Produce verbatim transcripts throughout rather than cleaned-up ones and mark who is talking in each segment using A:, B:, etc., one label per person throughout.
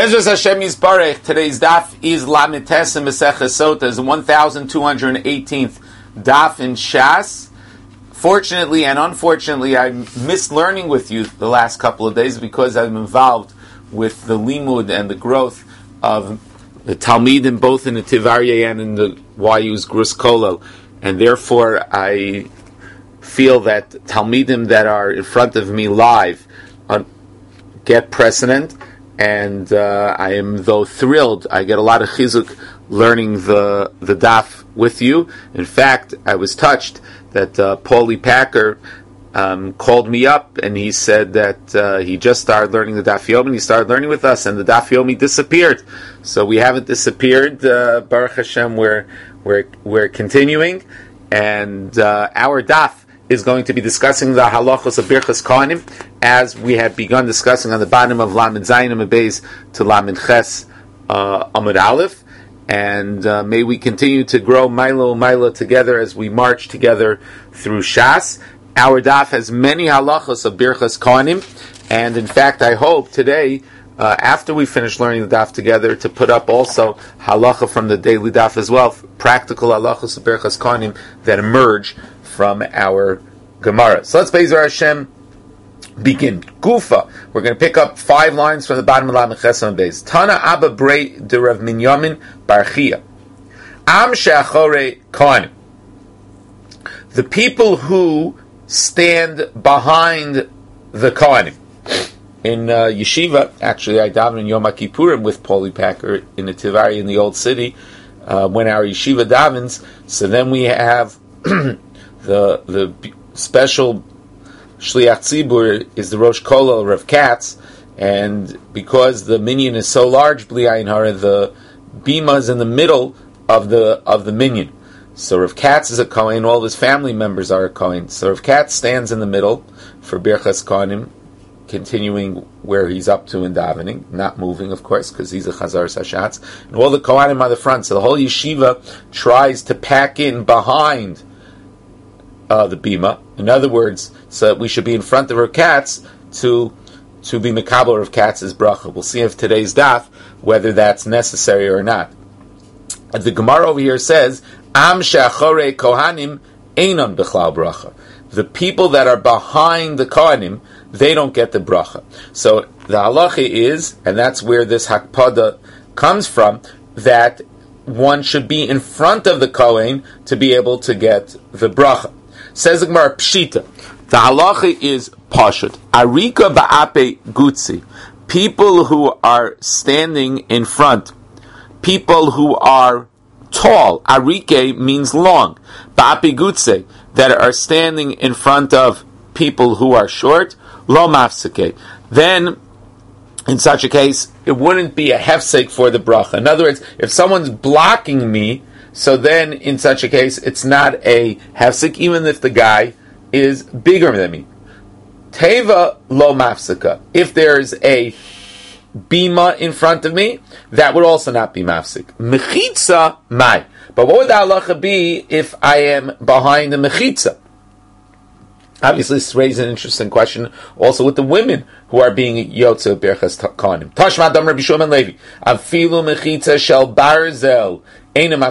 A: Bezos Hashem Yisbarech. Today's daf is Lamed Tes in Maseches Sota, the one thousand two hundred eighteenth daf in Shas. Fortunately and unfortunately, I missed learning with you the last couple of days because I'm involved with the limud and the growth of the Talmidim, both in the Tivarya and in the Y U's Grus Kolel, and therefore I feel that Talmidim that are in front of me live uh, get precedent. And uh, I am, though thrilled, I get a lot of chizuk learning the the daf with you. In fact, I was touched that uh, Paulie Packer um, called me up and he said that uh, he just started learning the daf yomi. He started learning with us, and the daf yomi disappeared. So we haven't disappeared. Uh, Baruch Hashem, we're we're we're continuing, and uh, our daf is going to be discussing the halachos of Birchas Kohanim, as we had begun discussing on the bottom of Lamed Zayin Amud Beis to Lamed Ches uh, Amud Aleph, and uh, may we continue to grow Milo Milo together as we march together through Shas. Our daf has many halachos of Birchas Kohanim, and in fact, I hope today, uh, after we finish learning the daf together, to put up also halacha from the daily daf as well, practical halachos of Birchas Kohanim that emerge from our Gemara. So let's Be'ezer Hashem begin. Gufa. We're going to pick up five lines from the bottom of Lamed Ches Amud Beis. Tana Abba Brei de Rav Minyamin Bar Chia. Am she'achorei Kohanim. The people who stand behind the Kohanim. In uh, yeshiva, actually I daven in Yom Kippurim with Paulie Packer in the Tivari in the Old City, uh, when our yeshiva davens. So then we have The the special Shliach Tzibur is the Rosh Kolel, Rav Katz, and because the minyan is so large, Bli Ayin Hara, the bima is in the middle of the of the minyan. So Rav Katz is a Kohen, all of his family members are a Kohen. So Rav Katz stands in the middle for Birchas Kohanim, continuing where he's up to in davening, not moving, of course, because he's a Chazar Sashatz. And all the Kohanim are the front, so the whole yeshiva tries to pack in behind Uh, the bima. In other words, so we should be in front of Rav Katz to to be mekabel Rav Katz's bracha. We'll see if today's daf whether that's necessary or not. The Gemara over here says, "Am she'achorei kohanim einon b'chlal bracha." The people that are behind the kohanim, they don't get the bracha. So the halacha is, and that's where this hakpada comes from, that one should be in front of the kohen to be able to get the bracha. Says the Gemara, Pshita. The halacha is Pashut. Arika ba'ape gutzi. People who are standing in front. People who are tall. Arike means long. Ba'ape gutzi. That are standing in front of people who are short. Lo mafseke. Then, in such a case, it wouldn't be a hefsek for the bracha. In other words, if someone's blocking me, so then, in such a case, it's not a hefsek, even if the guy is bigger than me. Teva lo mafseka. If there's a bima in front of me, that would also not be mafsek. Mechitza mai. But what would the halacha be if I am behind the mechitza? Obviously, this raises an interesting question also with the women who are being yotze Birchas Kohanim. Tashma dam Rabbi Shimon Levi. Afilu mechitza shel barzel. Shua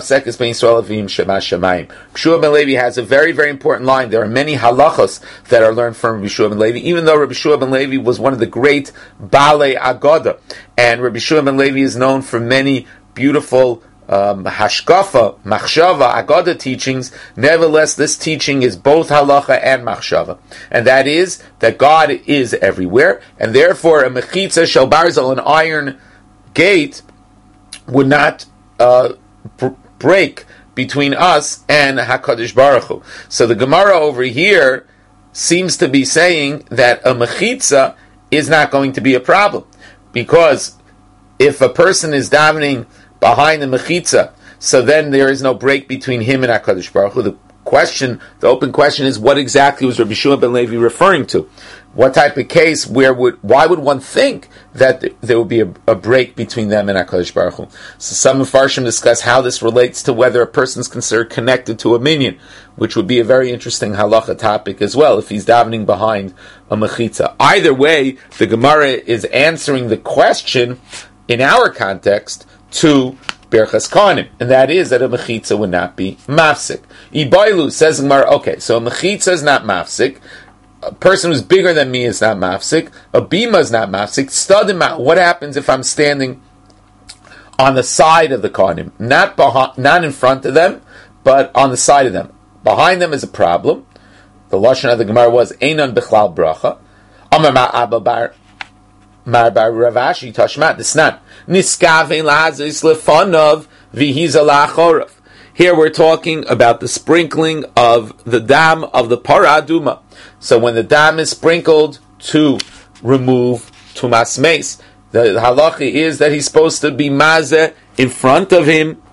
A: ben Levi has a very, very important line. There are many halachos that are learned from Rabbi Shua ben Levi, even though Rabbi Shua ben Levi was one of the great Balei Agoda. And Rabbi Shua ben Levi is known for many beautiful um, hashkafa, machshava, Agoda teachings. Nevertheless, this teaching is both halacha and machshava. And that is that God is everywhere, and therefore a mechitza shel barzel, an iron gate, would not uh, break between us and HaKadosh Baruch Hu. So the Gemara over here seems to be saying that a mechitza is not going to be a problem, because if a person is davening behind the mechitza, so then there is no break between him and HaKadosh Baruch Hu. The question, the open question is, what exactly was Rabbi Shua ben Levi referring to? What type of case, where would, why would one think that there would be a, a break between them and HaKadosh Baruch Hu? So some Mefarshim discuss how this relates to whether a person is considered connected to a minyan, which would be a very interesting halacha topic as well, if he's davening behind a mechitza. Either way, the Gemara is answering the question in our context, to Birchas Kohanim, and that is that a mechitza would not be mafsik. Ibailu says Gemara, okay, so a mechitza is not mafsik, a person who's bigger than me is not mafsik, a bima is not mafsik, studim out, what happens if I'm standing on the side of the Kohanim, not behind, not in front of them, but on the side of them. Behind them is a problem. The lashon of the Gemara was Einan Bichlal Bracha. Amar Ma Abba Bar Mar Bar Ravashi Tashmat. It's not Niskavein Lahazis Lefanov Vihiza Lachorav. Here we're talking about the sprinkling of the dam of the Para Aduma. So when the dam is sprinkled to remove Tumas Meis, the halacha is that he's supposed to be mazeh in front of him,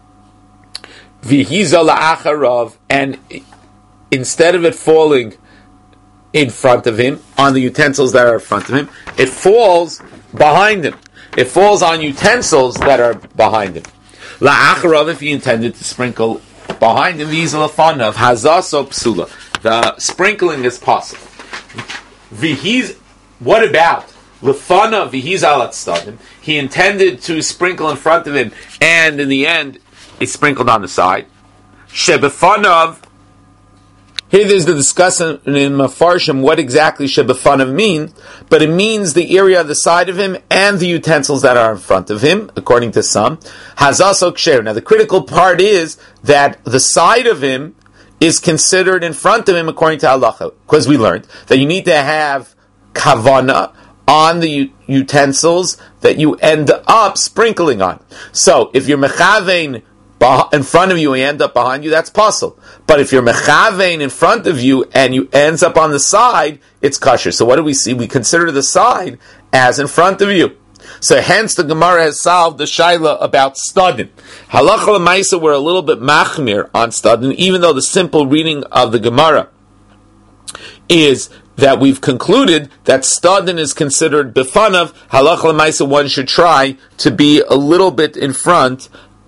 A: Vihiza La'acharav, and instead of it falling in front of him, on the utensils that are in front of him, it falls behind him. It falls on utensils that are behind him. La'acharav, if he intended to sprinkle behind him, Vihiza La'fanav, Hazaso Psula. The sprinkling is possible. Vihiz, what about Lefana Vihiz Alat Stadim? He intended to sprinkle in front of him, and in the end, he sprinkled on the side. Shebefanav. Here there's the discussion in Mafarshim what exactly Shebefanav means, but it means the area of the side of him and the utensils that are in front of him, according to some. Hazaso Ksher. Now the critical part is that the side of him is considered in front of him according to halacha, because we learned that you need to have kavana on the u- utensils that you end up sprinkling on. So if you're mechavein in front of you and you end up behind you, that's possible. But if you're mechavein in front of you and you ends up on the side, it's kosher. So what do we see? We consider the side as in front of you. So hence the Gemara has solved the shaila about studin. Halacha l'maisa were a little bit machmir on studin, even though the simple reading of the Gemara is that we've concluded that studin is considered befanav. Halacha l'maisa, one should try to be a little bit in front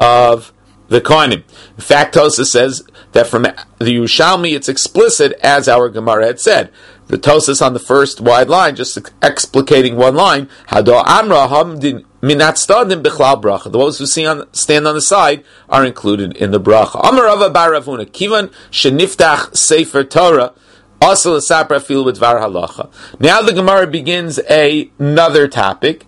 A: of the kohanim. In fact, Tosa says that from the Yerushalmi it's explicit, as our Gemara had said. The Tosas on the first wide line, just explicating one line, Hado Amra Hamdin Minat Stadim Bichlal Bracha. Those who see on, stand on the side are included in the bracha. Amar Rava Bar Ravuna Kivan Sheniftach Sefer Torah Asal Sapra Fil with Var Halacha. Now the Gemara begins a, another topic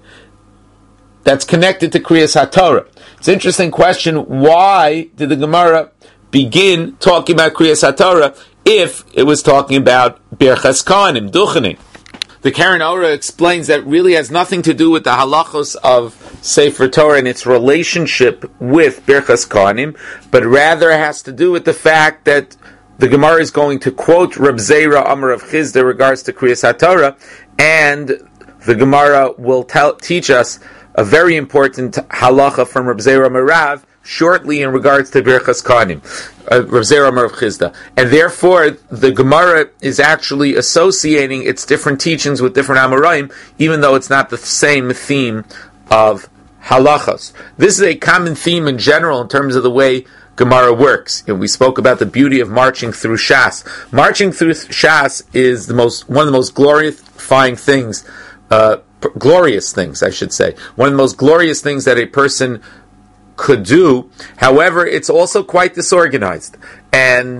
A: that's connected to Kriyas HaTorah. It's an interesting question. Why did the Gemara begin talking about Kriyas HaTorah if it was talking about Birchas Kohanim, Duchening? The Karen Ora explains that really has nothing to do with the halachos of Sefer Torah and its relationship with Birchas Kohanim, but rather has to do with the fact that the Gemara is going to quote Reb Zera Amar of Chizda in regards to Kriyas HaTorah, and the Gemara will tell, teach us a very important halacha from Reb Zera Merav shortly in regards to Birchas Kohanim, uh, Rav Zera Amar of Chizda. And therefore, the Gemara is actually associating its different teachings with different Amoraim, even though it's not the same theme of halachas. This is a common theme in general in terms of the way Gemara works. You know, we spoke about the beauty of marching through Shas. Marching through Shas is the most one of the most glorifying things, uh, p- glorious things, I should say. One of the most glorious things that a person could do. However, it's also quite disorganized. And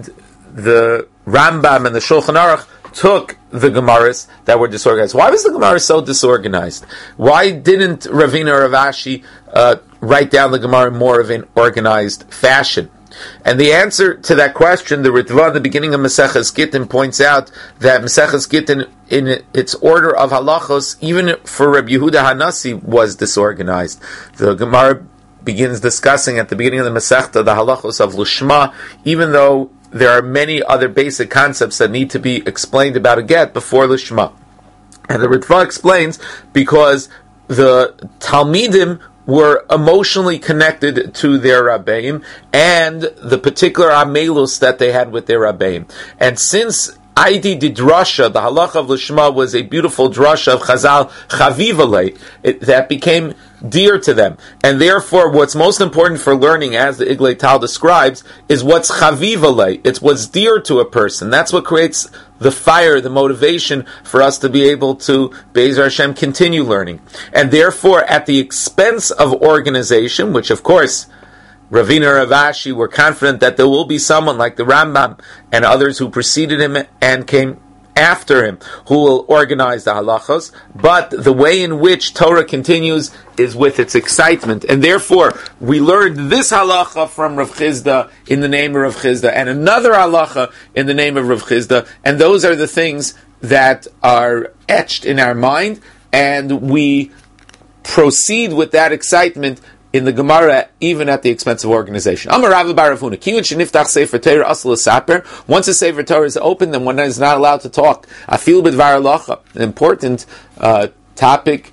A: the Rambam and the Shulchan Aruch took the Gemaras that were disorganized. Why was the Gemara so disorganized? Why didn't Ravina or Rav Ashi uh, write down the Gemara in more of an organized fashion? And the answer to that question, the Ritva in the beginning of Maseches Gittin points out that Maseches Gittin, in its order of halachos, even for Reb Yehuda Hanasi, was disorganized. The Gemara begins discussing at the beginning of the Masechta the halachos of Lushma, even though there are many other basic concepts that need to be explained about a get before Lushma. And the Ritva explains because the Talmidim were emotionally connected to their Rabbeim and the particular Amelus that they had with their Rabbeim. And since Aidi di drasha, the halacha of Lishma was a beautiful drasha of Chazal, Chavivalei, that became dear to them. And therefore, what's most important for learning, as the Iglei Tal describes, is what's Chavivalei. It's what's dear to a person. That's what creates the fire, the motivation for us to be able to, Be'ezer Hashem, continue learning. And therefore, at the expense of organization, which of course, Ravina Rav Ashi were confident that there will be someone like the Rambam and others who preceded him and came after him who will organize the halachos, but the way in which Torah continues is with its excitement. And therefore, we learned this halacha from Rav Chizda in the name of Rav Chizda, and another halacha in the name of Rav Chizda, and those are the things that are etched in our mind, and we proceed with that excitement in the Gemara, even at the expense of organization. Amar Rav Bar Rav Huna, Kiyun sheniftach sefer Torah asl l'saper. Once a sefer Torah is open, then one is not allowed to talk. Afil b'dvar halacha, an important uh, topic.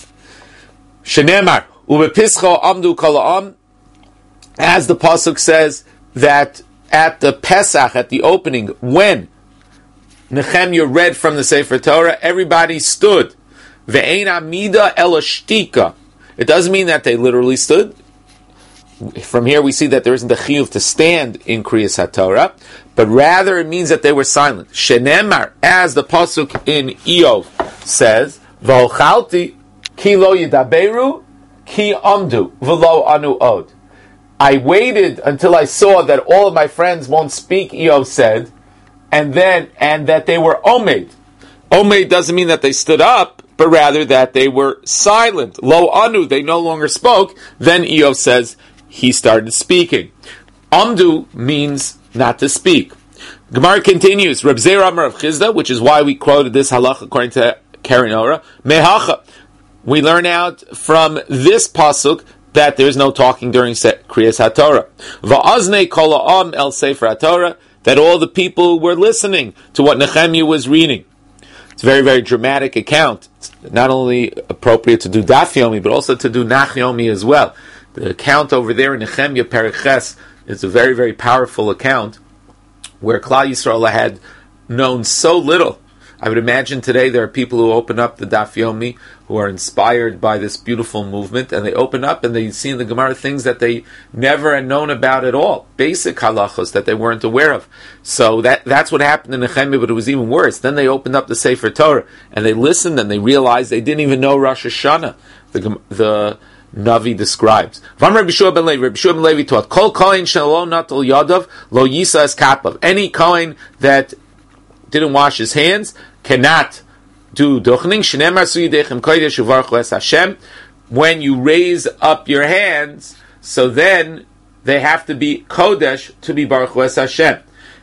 A: Shenemar ubepischo amdu kol ha'am, as the pasuk says that at the Pesach, at the opening, when Nehemiah read from the sefer Torah, everybody stood. Ve'ein amida ela shtika. It doesn't mean that they literally stood. From here we see that there isn't a chiyuv to stand in Kriyas HaTorah, but rather it means that they were silent. Shenemar, as the pasuk in Iyov says, V'ochalti ki lo yidaberu ki amdu v'lo anu od. I waited until I saw that all of my friends won't speak, Iyov said, and then, and that they were omed. Omed doesn't mean that they stood up, but rather that they were silent. Lo anu, they no longer spoke. Then Iyov says he started speaking. Amdu means not to speak. Gemara continues, Reb Zera Amar Rav Chizda, which is why we quoted this halacha according to Keren Ora. Mehacha, we learn out from this pasuk that there is no talking during Kriyas HaTorah. Va'aznei kol ha'am el sefer HaTorah, that all the people were listening to what Nehemiah was reading. It's a very, very dramatic account. It's not only appropriate to do Daf Yomi, but also to do Nach Yomi as well. The account over there in Nehemiah Periches is a very, very powerful account where Klal Yisrael had known so little. I would imagine today there are people who open up the Daf Yomi who are inspired by this beautiful movement, and they open up and they see in the Gemara things that they never had known about at all, basic halachos that they weren't aware of. So that that's what happened in Nehemiah, but it was even worse. Then they opened up the Sefer Torah and they listened and they realized they didn't even know Rosh Hashanah. The the Navi describes. Vam Rabbi Shua ben Levi, Rabbi Shua ben Levi taught, Kol kohen shelo natal yadav lo yisa es kapav. Any kohen that didn't wash his hands cannot do duchning. Shenemar su yidechem kodesh uvarchu es Hashem. When you raise up your hands, so then they have to be kodesh to be baruch es Hashem.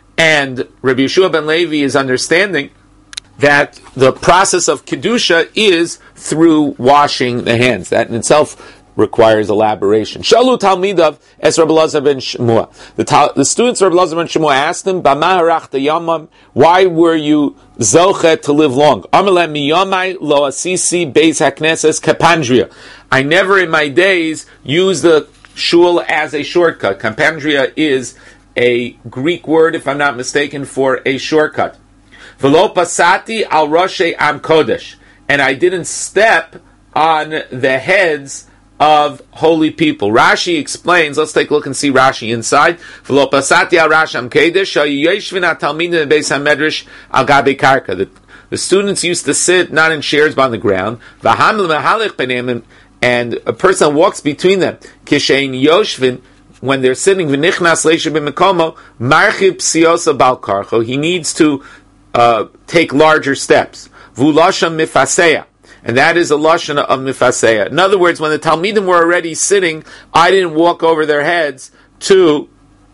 A: And Rabbi Yeshua ben Levi is understanding that the process of kedusha is through washing the hands. That in itself requires elaboration. Shalu Talmidav es Rabbi Elazar ben Shemua. The, ta- the students of Rabbi Elazar ben Shemua asked him, Bama harachta yamam, why were you zochet to live long? Amalem miyamai lo asisi beis hakneses kapandria. I never in my days used the shul as a shortcut. Kapandria is a Greek word, if I'm not mistaken, for a shortcut. V'lo pasati al roshe am kodesh. And I didn't step on the heads of holy people. Rashi explains, let's take a look and see Rashi inside. V'lo pasati al rash am kodesh, ha'yeshvin ha'talmidim beis ha'medrash al gabe karka. The, the students used to sit not in chairs but on the ground. V'ham l'mehalech b'neim, and a person walks between them. Kishein yoshvin, when they're sitting, v'nichnas leisha b'mekomo, marchib psiosa bal karcho, he needs to uh, take larger steps. V'ulasha mifaseya. And that is a lashana of mifaseya. In other words, when the Talmidim were already sitting, I didn't walk over their heads to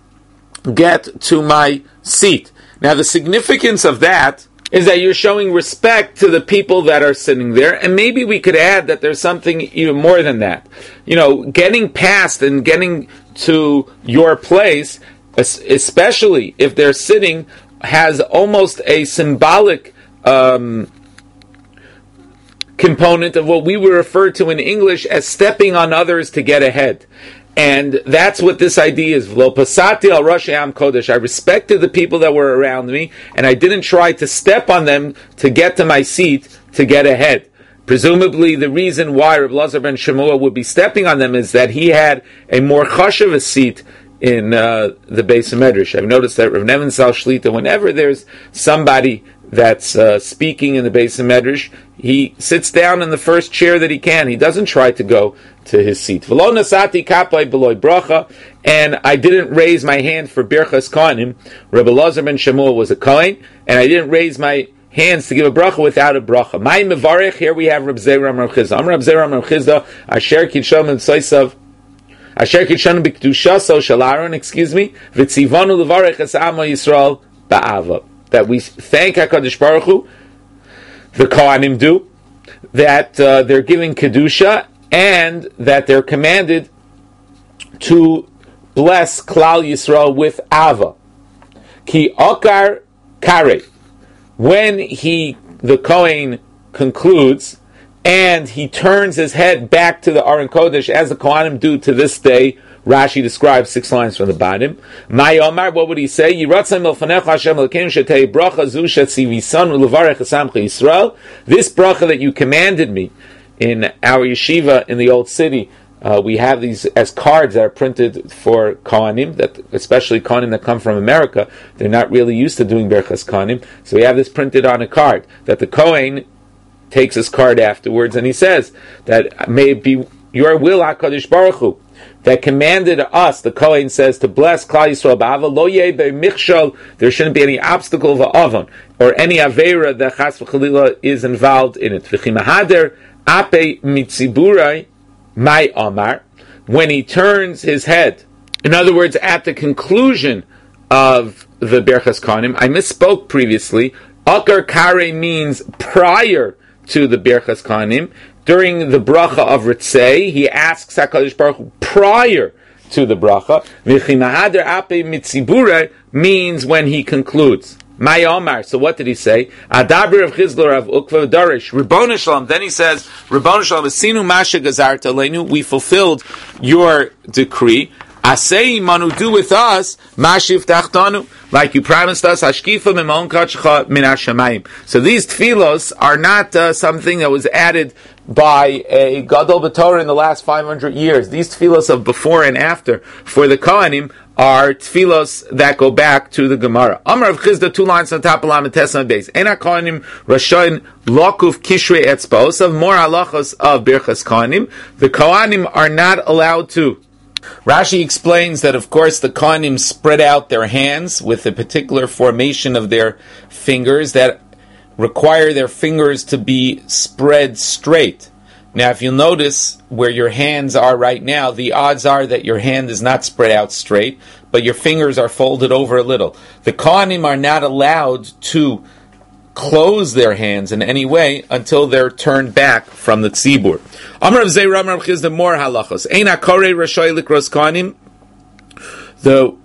A: get to my seat. Now, the significance of that is that you're showing respect to the people that are sitting there, and maybe we could add that there's something even more than that. You know, getting past and getting to your place, especially if they're sitting, has almost a symbolic um, component of what we would refer to in English as stepping on others to get ahead. And that's what this idea is. Lo pasati al Rosh Am Kodesh. I respected the people that were around me, and I didn't try to step on them to get to my seat to get ahead. Presumably, the reason why Reb Elazar ben Shemua would be stepping on them is that he had a more chashuv a seat in uh, the Beis Medrash. I've noticed that Rav Nevin Sal Shlita, whenever there's somebody that's uh, speaking in the Beis Medrash, he sits down in the first chair that he can. He doesn't try to go to his seat. V'lo nasati kapai beloy bracha, and I didn't raise my hand for birchas kohanim. Reb Elazar ben Shemua was a kohen, and I didn't raise my hands to give a bracha without a bracha. My mevarich, here we have Reb Zera Amar Chizda. Amar Reb Zera Amar Chizda, Asher Kidshon and Soisav, Asher Kidshon b'kedushaso shel Aaron, excuse me, v'tzivanu levarich es Amo Yisrael ba'ava. That we thank HaKadosh Baruch Hu, the Kohanim do, that uh, they're giving Kedusha, and that they're commanded to bless Klal Yisrael with Ava. Ki Okar Kare. When he, the Kohen, concludes, and he turns his head back to the Aron Kodesh, as the Kohanim do to this day, Rashi describes six lines from the bottom. My Omar, what would he say? Yiratzim milfanecha Hashem l'keim shetei bracha zu shetzivisan u'levarech esamcha Yisrael. This bracha that you commanded me in our yeshiva in the old city, uh, we have these as cards that are printed for Kohanim, that especially Kohanim that come from America, they're not really used to doing berachas Kohanim, so we have this printed on a card that the Kohen takes his card afterwards, and he says that may it be your will, HaKadosh Baruch Hu, that commanded us, the Kohen says, to bless Klal Yisrael ba'ava, lo yeh be'michshol, there shouldn't be any obstacle of avon, or any avera that chas v'chalila is involved in it. V'chimahader ape mitziburai my Omar, when he turns his head, in other words, at the conclusion of the Berchas Kohanim, I misspoke previously, Akar Kare means prior to the Berchas Kohanim. During the bracha of Ritzei, he asks HaKadosh Baruch Hu prior to the bracha. V'chimahader ape mitzibure means when he concludes. My Omar. So what did he say? Adabir of Chizlor of Ukva Darish. Ribbon Shalom. Then he says, Ribbon Shalom, Asinu Masha Gazarta Leinu. We fulfilled your decree. Asei Manu, do with us Mashiv Tachtanu, like you promised us. Hashkifa Mimon Kachcha Min Hashamayim. So these tefillos are not uh, something that was added by a Gadol B'Torah in the last five hundred years. These tefillos of before and after for the Kohanim are tefillos that go back to the Gemara. Amar of Chizda, two lines on top of Lametes on base. Ena Kohanim Rashayin Lokuf Kishrei Etzbaos, of more halachos of Birchas Kohanim. The Kohanim are not allowed to. Rashi explains that, of course, the Kohanim spread out their hands with a particular formation of their fingers that require their fingers to be spread straight. Now, if you'll notice where your hands are right now, the odds are that your hand is not spread out straight, but your fingers are folded over a little. The Kohanim are not allowed to close their hands in any way until they're turned back from the tzibur. Amar of Zeir Amar of Chizda, more halachos. Ein hakore rashoy likros Kohanim. The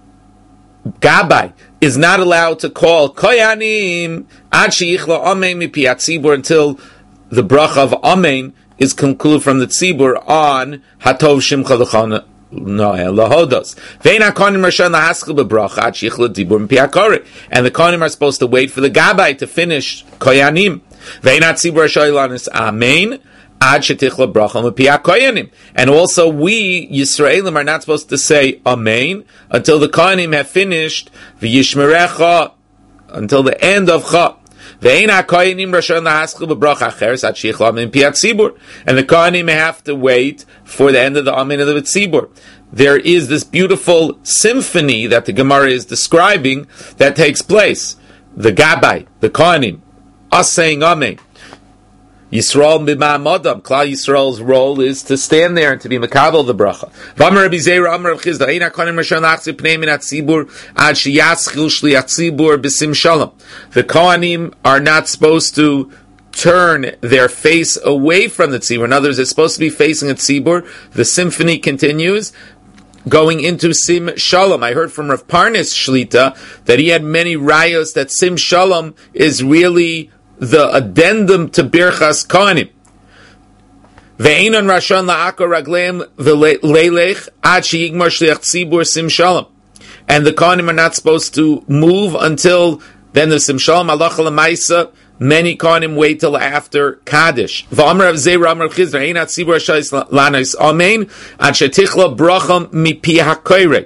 A: Gabbai is not allowed to call Koyanim ad sheyichla amen mipi atzibur until the bracha of amen is concluded from the tzibur on hatov shimcha l'chana lahodos. Vein hakonim rashan lahaskil bebracha ad sheyichla dibur mipi hakore. And the kohanim are supposed to wait for the Gabbai to finish Koyanim. Vein atzibur rashoy lanis amen ad shetichla bracha mipi hakoyanim. And also we Yisraelim are not supposed to say amen until the kohanim have finished v'yishmerecha, until the end of cha. Ve'ein hakoyanim rashon lahaskil bebracha acheres ad sheichla amen pi hatzibur. And the kohanim have to wait for the end of the amen of the tzibur. There is this beautiful symphony that the Gemara is describing that takes place. The Gabbai, the kohanim, us saying amen. Yisrael b'ma'amadam. Klal Yisrael's role is to stand there and to be makabel the bracha. V'amar Rabbi Zeira, Amar Rav Chizda, Ein hakonim rashon lachzir pnei min hatzibur ad sheyaschil shli hatzibur b'sim shalom. The Kohanim are not supposed to turn their face away from the tzibur. In other words, they're supposed to be facing a tzibur. The symphony continues, going into Sim Shalom. I heard from Rav Parnes Shlita that he had many rayos that Sim Shalom is really the addendum to Birchas Kohanim. Ve'enon rashon la'akor ragleim v'leilech ad sheyigmar shliach tzibur sim shalom. And the Kohanim are not supposed to move until then the sim shalom halacha l'maisa. Many Kohanim wait till after Kaddish. V'amar of Zeir Amar Chizra ein at tzibur hashayis lanais amen ad shetichla bracham mipi hakoyrei.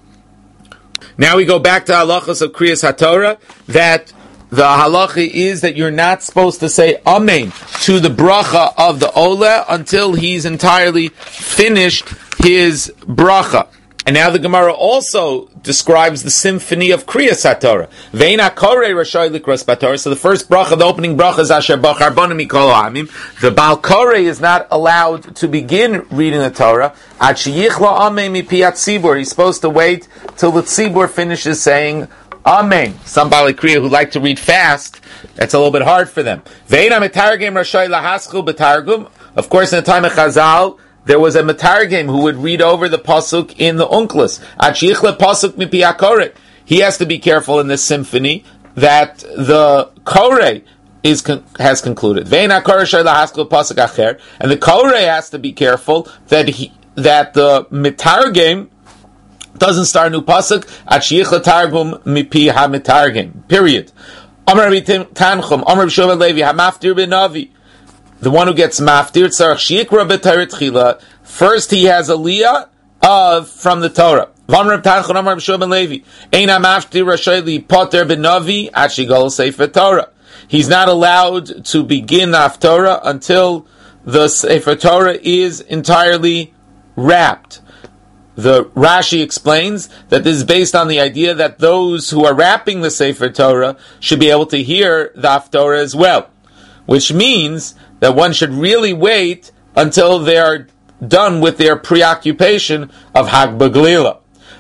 A: Now we go back to halachas of Kriyas HaTorah, that the halacha is that you're not supposed to say amen to the bracha of the olah until he's entirely finished his bracha. And now the Gemara also describes the symphony of Kriyas HaTorah. Ve'ina korei rashai likros b'Torah. So the first bracha, the opening bracha is Asher bachar banu mikol ha'amim. The Baal Korei is not allowed to begin reading the Torah. Ad sheyichla amen mipi hatzibur. He's supposed to wait till the tzibur finishes saying amen. Some Baalei Kriya who like to read fast, that's a little bit hard for them. Ve'ina metargim rashai lahaschil b'targum. Of course, in the time of Chazal, there was a metargim who would read over the pasuk in the unklis. Achichle pasuk mipi hakorei. He has to be careful in this symphony that the korei is con- has concluded. Vein hakorei shayla haskell pasuk acher, and the korei has to be careful that he that the metargim doesn't start a new pasuk. Achichle targum mipi ha metargim. Period. Amar Rabbi Tanchum, Amar Rabbi Shlomo Levi, hamaftir b'navi. The one who gets maftir tzarich shikra b'Torah tchila. First, he has a liyah of from the Torah. V'amar Reb Tanchon Amar Reb Shlomo Levi, Eina maftir rashai li poter b'navi ad shigol sefer Torah. He's not allowed to begin the haftorah until the sefer Torah is entirely wrapped. The Rashi explains that this is based on the idea that those who are wrapping the sefer Torah should be able to hear the haftorah as well, which means that one should really wait until they are done with their preoccupation of Hag B'Glila.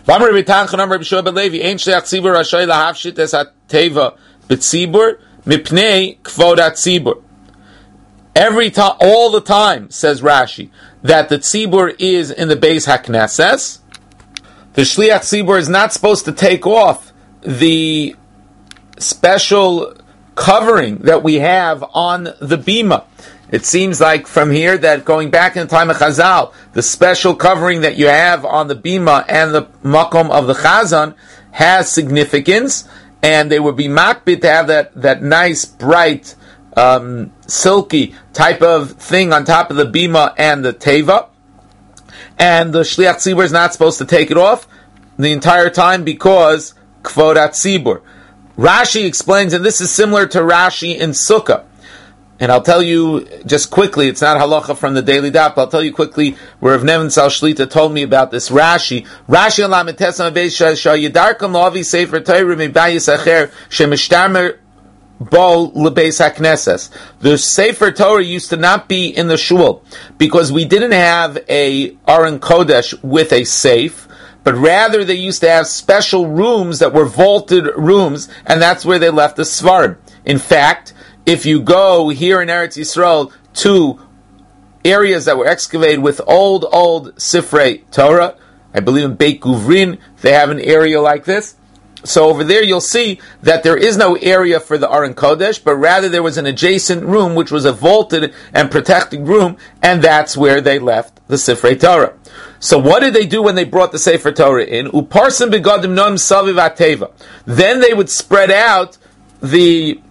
A: Every time, all the time, says Rashi, that the tzibur is in the Beis HaKnesses, the Shliach tzibur is not supposed to take off the special covering that we have on the bima. It seems like from here that going back in the time of Chazal, the special covering that you have on the bima and the makom of the chazan has significance, and they would be makbid to have that, that nice, bright, um, silky type of thing on top of the bima and the teva. And the Shliach Tzibur is not supposed to take it off the entire time because Kvod HaTzibur. Rashi explains, and this is similar to Rashi in Sukkah. And I'll tell you just quickly, it's not halacha from the daily daf, but I'll tell you quickly where Rav Nevin Sal Shlita told me about this Rashi. Rashi on Lamed Tesam Beis Shah Yidarkam Lavi Sefer Torah Mebayis Acher Shemishtamer Bol Lebeis HaKnesses. The Sefer Torah used to not be in the shul because we didn't have a Aron Kodesh with a safe, but rather they used to have special rooms that were vaulted rooms, and that's where they left the Svarim. In fact, if you go here in Eretz Yisrael to areas that were excavated with old, old Sifrei Torah, I believe in Beit Guvrin, they have an area like this. So over there you'll see that there is no area for the Aron Kodesh, but rather there was an adjacent room which was a vaulted and protected room, and that's where they left the Sifrei Torah. So what did they do when they brought the Sefer Torah in? Uparsim begadim noam saviv ateva. Then they would spread out the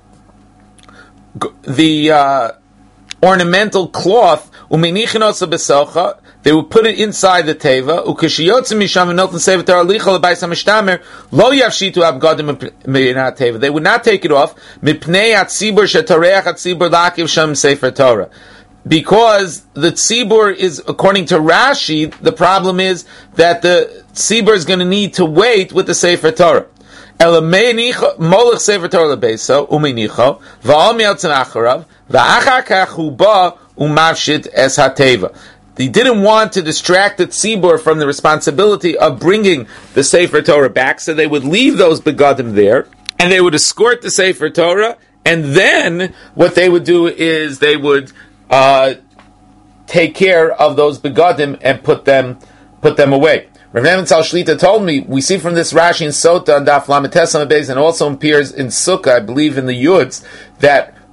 A: the uh, ornamental cloth. Umenichin osa besocha. They would put it inside the teva. Ukeshiyotzi misham v'noten Sefer Torah licha lebayis hamishtamer lo yavshitu abgadim meinat teva. They would not take it off. Mipnei atzibur shetoreach atzibur lakiv sham Sefer Torah. Because the tzibur is, according to Rashi, the problem is that the tzibur is going to need to wait with the Sefer Torah. Molech Sefer Torah lebeso umenicho va'al miyotzim acharav va'achar kach hu ba umavshit es hateva. They didn't want to distract the tzibur from the responsibility of bringing the Sefer Torah back, so they would leave those begadim there, and they would escort the Sefer Torah, and then what they would do is they would Uh, take care of those begadim and put them put them away. Rav Nevin Sal Shlita told me, we see from this Rashi in Sota and Daf Lamed Tesam Beis, and also appears in Sukkah, I believe in the Yuds, that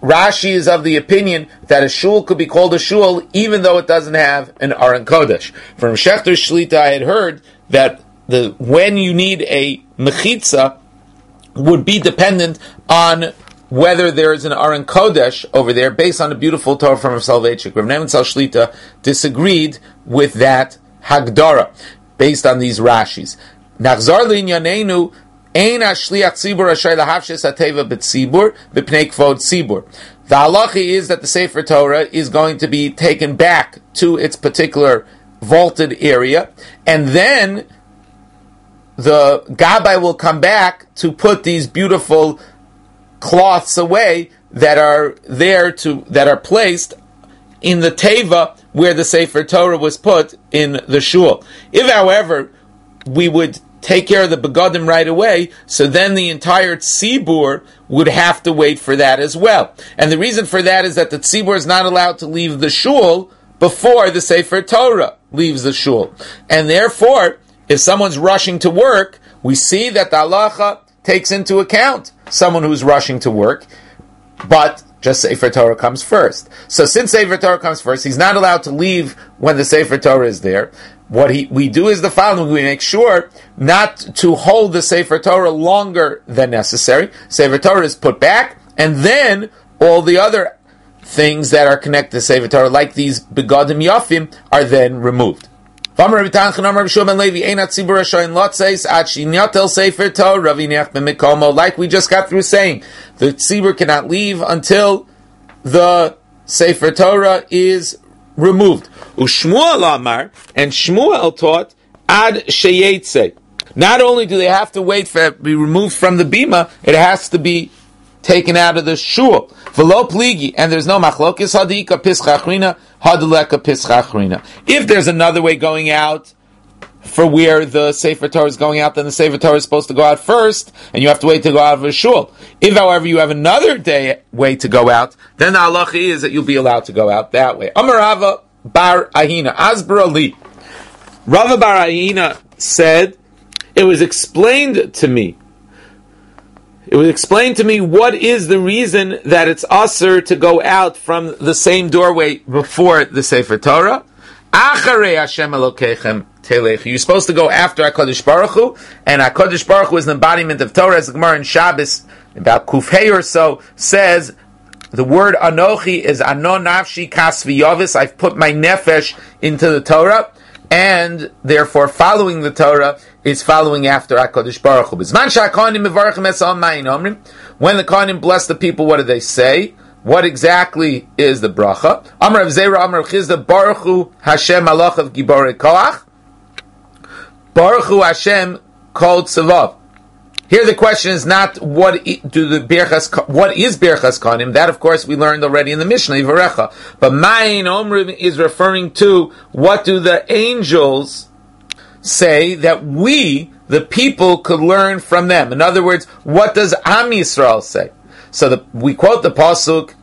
A: Rashi is of the opinion that a shul could be called a shul even though it doesn't have an Aron Kodesh. From Shechter Shlita, I had heard that the when you need a mechitza would be dependent on whether there is an Aron Kodesh over there, based on a beautiful Torah from Rav Soloveitchik. Rav Nebenzahl Shlita disagreed with that Hagdara, based on these Rashis. Nachzar li'inyanenu, ein hashliach tzibur rashay lahavshes hateva b'tzibur b'pnei kvod tzibur. The halacha is that the Sefer Torah is going to be taken back to its particular vaulted area, and then the Gabbai will come back to put these beautiful cloths away that are there to that are placed in the teva where the Sefer Torah was put in the shul. If, however, we would take care of the begadim right away, so then the entire tzibur would have to wait for that as well. And the reason for that is that the tzibur is not allowed to leave the shul before the Sefer Torah leaves the shul. And therefore, if someone's rushing to work, we see that the halacha takes into account someone who's rushing to work, but just Sefer Torah comes first. So since Sefer Torah comes first, he's not allowed to leave when the Sefer Torah is there. What he, we do is the following: we make sure not to hold the Sefer Torah longer than necessary. Sefer Torah is put back, and then all the other things that are connected to Sefer Torah, like these begadim yafim, are then removed. Like we just got through saying, the tzibur cannot leave until the Sefer Torah is removed. Ushmuel Amar, and Shmuel taught, ad sheyetze. Not only do they have to wait for it to be removed from the bima, it has to be taken out of the shul. V'lo pligi, and there's no machlokis hadika pischachrina haduleka pischachrina. If there's another way going out for where the Sefer Torah is going out, then the Sefer Torah is supposed to go out first, and you have to wait to go out of a shul. If, however, you have another day way to go out, then the halacha is that you'll be allowed to go out that way. Amar Rava bar Ahina, Asbara li. Rava bar Ahina said, it was explained to me It was explained to me what is the reason that it's usher to go out from the same doorway before the Sefer Torah. Acharei Hashem Elokechem telech. You're supposed to go after HaKadosh Baruch Hu, and HaKadosh Baruch Hu is an embodiment of Torah. As the Gemara in Shabbos, about Kufhei or so, says the word Anochi is Ano Nafshi Kas V'Yovis. I've put my nefesh into the Torah, and therefore following the Torah is following after HaKadosh Baruch Hu. When the Kohanim bless the people, what do they say? What exactly is the bracha? Amar Rav Zera, Amar Chizda, Baruch Hu Hashem Malachav Giborei Koach. Baruch Hu Hashem Kol Tzavav. Here the question is not what do the birchas, what is birchas kohanim. That, of course, we learned already in the Mishnah Yivarecha. But Ma'in Omrim is referring to what do the angels say that we, the people, could learn from them. In other words, what does Am Yisrael say? So the, we quote the pasuk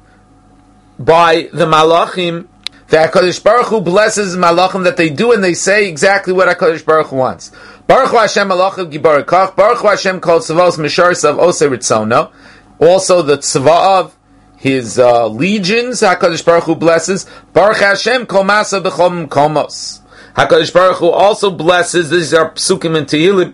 A: by the Malachim that HaKadosh Baruch Hu blesses Malachim that they do and they say exactly what HaKadosh Baruch Hu wants. Baruch Hu Hashem Malachav Giborei Koach. Baruch Hu Hashem Kol Tzavos Misharis of Osei Ritzono. Also the tzava of his uh, legions HaKadosh Baruch Hu blesses. Baruch Hashem Kol Masa B'chol Komos. HaKadosh Baruch Hu also blesses, these are Psukim and Tehillim,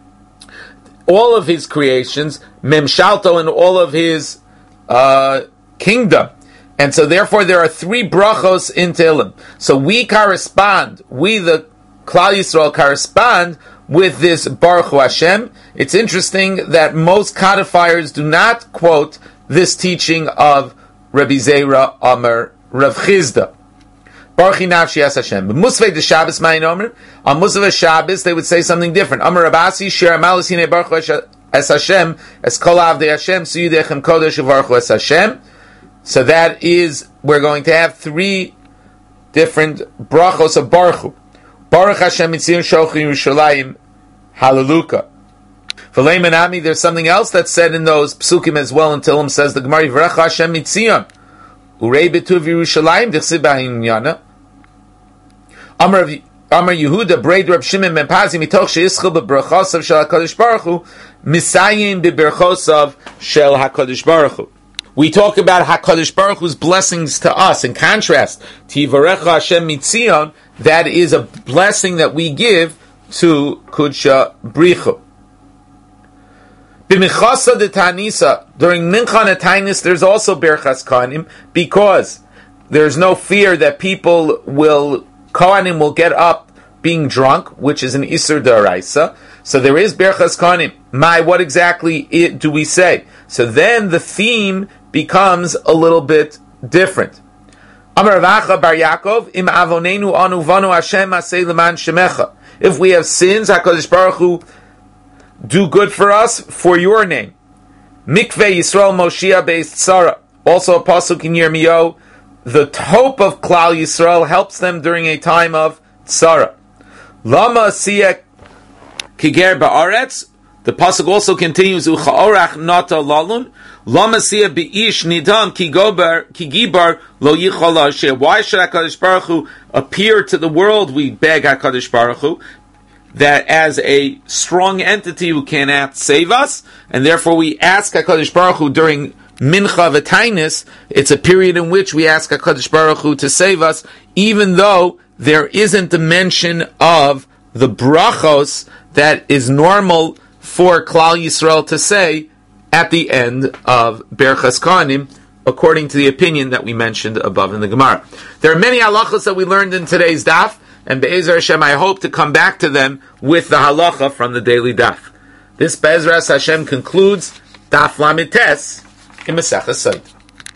A: all of his creations, Memshalto, and all of his uh, kingdom. And so therefore there are three brachos in Tehillim. So we correspond, we the Klal Yisrael correspond with this Baruch Hu Hashem. It's interesting that most codifiers do not quote this teaching of Rabbi Zera Amar Rav Chizda. Baruch Nafshi Yas Hashem. But Musvei de Shabbos Ma'in Omer, on Musvei Shabbos they would say something different. Amar Rabasi Shir Amalis Hine Baruch Hu Es Hashem Es Kol Avdei Hashem Suyudechem Kodesh Baruch Hu Es Hashem. So that is, we're going to have three different brachos of Baruch Hu. Baruch Hashem Mitzion Shochim Yerushalayim Hallelujah. For Leiman Ami, there's something else that's said in those psukim as well. Until him says the Gemara Yivrecha Hashem Mitzion Urei Betuv Yerushalayim Dichsib B'Hayim Yana. Amar Amar Yehuda Breid Reb Shimon Ben Pazi Mitoch Sheyischel BeBrachosav Shel Hakadosh Baruch Hu Misayim BeBrachosav Shel Hakadosh Baruch Hu. we talk about HaKadosh Baruch Hu's blessings to us. In contrast, Tivarecha Hashem Mitzion, that is a blessing that we give to Kudsha Brichu. B'michasa de Tanisa, during Mincha Netainis, there's also Berchas Kohanim, because there's no fear that people will, Kohanim will get up being drunk, which is an Isur D'Oraisa. So there is Berchas Kohanim. My, what exactly it, do we say? So then the theme becomes a little bit different. Amar Rav Acha bar Yaakov, im avonenu anu vanu Hashem aseh leman shemecha. If we have sins, HaKadosh Baruch Hu, do good for us for your name. Mikveh Yisrael Moshiach Beis Tzara. Also a pasuk in Yirmiyahu, the hope of Klal Yisrael helps them during a time of Tzara. Lama Asiyah Kiger Ba'aretz. The pasuk also continues, Uchaorach Nata Lalun. Lama Asiyah Be'ish Nidam Kigobar Kigibar Lo Yichol Hashem. Why should HaKadosh Baruch Hu appear to the world? We beg HaKadosh Baruch Hu that as a strong entity who cannot save us, and therefore we ask HaKadosh Baruch Hu during Mincha V'Tainis, it's a period in which we ask HaKadosh Baruch Hu to save us, even though there isn't a mention of the brachos that is normal for Klal Yisrael to say at the end of Berchas Kohanim, according to the opinion that we mentioned above in the Gemara. There are many halachos that we learned in today's daf, and Be'ezer Hashem, I hope to come back to them with the halacha from the daily daf. This Be'ezras Hashem concludes Daf Lamed Tes in Maseches Sot.